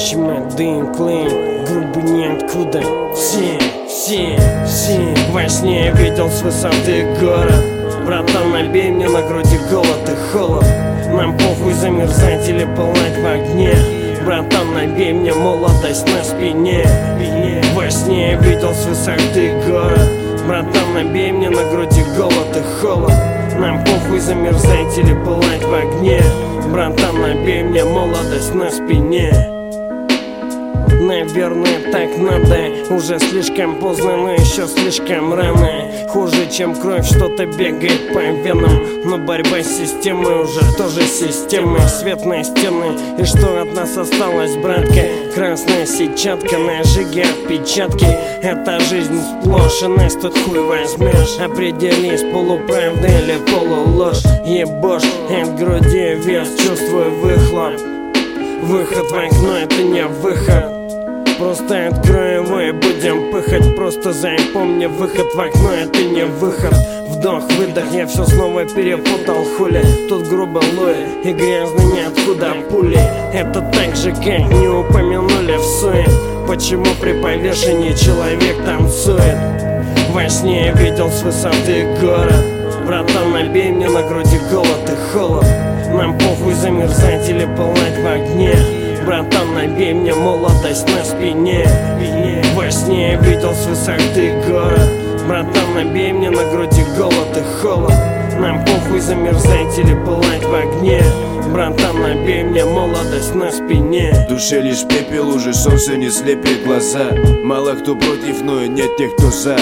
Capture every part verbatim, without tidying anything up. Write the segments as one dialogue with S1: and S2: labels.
S1: Незначимо, дым, клин, грубо ниоткуда. Все, все, все. Во сне я видел с высоты город. Братан, набей мне на груди голод и холод. Нам похуй замерзать или пылать в огне. Братан, набей мне молодость на спине. Во сне я видел с высоты город. Братан, набей мне на груди голод и холод. Нам похуй замерзать или пылать в огне. Братан, набей мне молодость на спине. Наверное, так надо. Уже слишком поздно, но еще слишком рано. Хуже, чем кровь, что-то бегает по венам. Но борьба с системой уже тоже система. Свет на стены, и что от нас осталось, братка? Красная сетчатка, ножи, отпечатки. Это жизнь сплошь, и нас тут хуй возьмешь. Определись, полуправда или полуложь. Ебошь, от груди вес, чувствую выхлоп. Выход в окно, это не выход. Просто открой его и будем пыхать. Просто запомни, выход в окно это не выход. Вдох, выдох, я все снова перепутал, хули. Тут грубо лой и грязный ниоткуда пули. Это так же, как не упомянули в суе. Почему при повешении человек танцует? Во сне я видел с высоты город. Братан, набей мне на груди голод и холод. Нам похуй замерзать или пылать в огне. Братан, набей мне молодость на спине. Во сне я видел с высоты город. Братан, набей мне на груди голод и холод. Нам похуй замерзать или пылать в огне. Братан, набей мне молодость на спине.
S2: В душе лишь пепел, уже солнце не слепит глаза. Мало кто против, но и нет тех, кто за.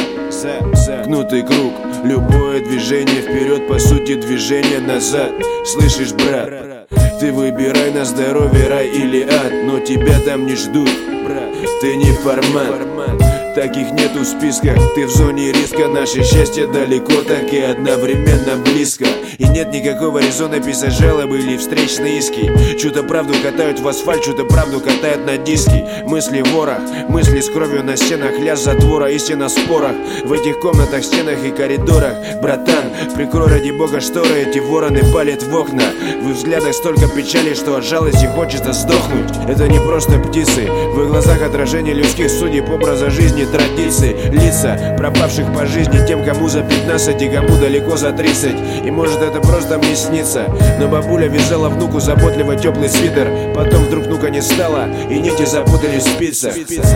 S2: Гнутый круг, любое движение вперед, по сути движение назад. Слышишь, брат? Ты выбирай на здоровье, рай или ад, но тебя там не ждут, брат. Ты не формат, таких нету в списках. Ты в зоне риска, наше счастье далеко, так и одновременно близко. И нет никакого резона писать жалобы или встречные иски. Чью-то правду катают в асфальт, чью-то правду катают на диски. Мысли в ворох, мысли с кровью на стенах, лязг затвора, истина в спорах. В этих комнатах, стенах и коридорах. Братан, прикрой ради бога шторы, эти вороны палят в окна. В их взглядах столько печали, что от жалости хочется сдохнуть. Это не просто птицы, в их глазах отражение людских судеб, образа жизни, традиций. Лица пропавших по жизни, тем, кому за пятнадцать и кому далеко за тридцать. И может это просто мне снится, но бабуля вязала внуку заботливо теплый свитер. Потом вдруг внука не стало, и нити запутались в спицах.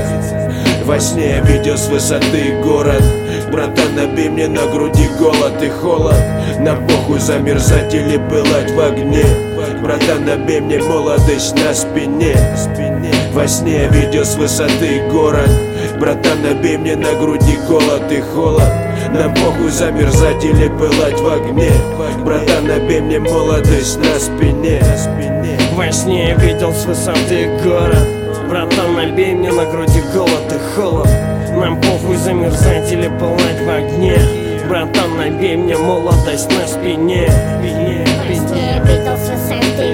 S2: Во сне я видел с высоты город. Братан, набей мне на груди голод и холод. Нам похуй замерзать или пылать в огне. Братан, набей мне молодость на спине. Во сне я видел с высоты город. Братан, набей мне на груди голод и холод. Нам похуй замерзать или пылать в огне. Братан, набей мне молодость на спине.
S1: Во сне я видел с высоты город. Братан, набей мне на груди голод и холод. Нам похуй замерзать или пылать в огне. Братан, набей мне молодость на спине.
S3: Во сне я видел с высоты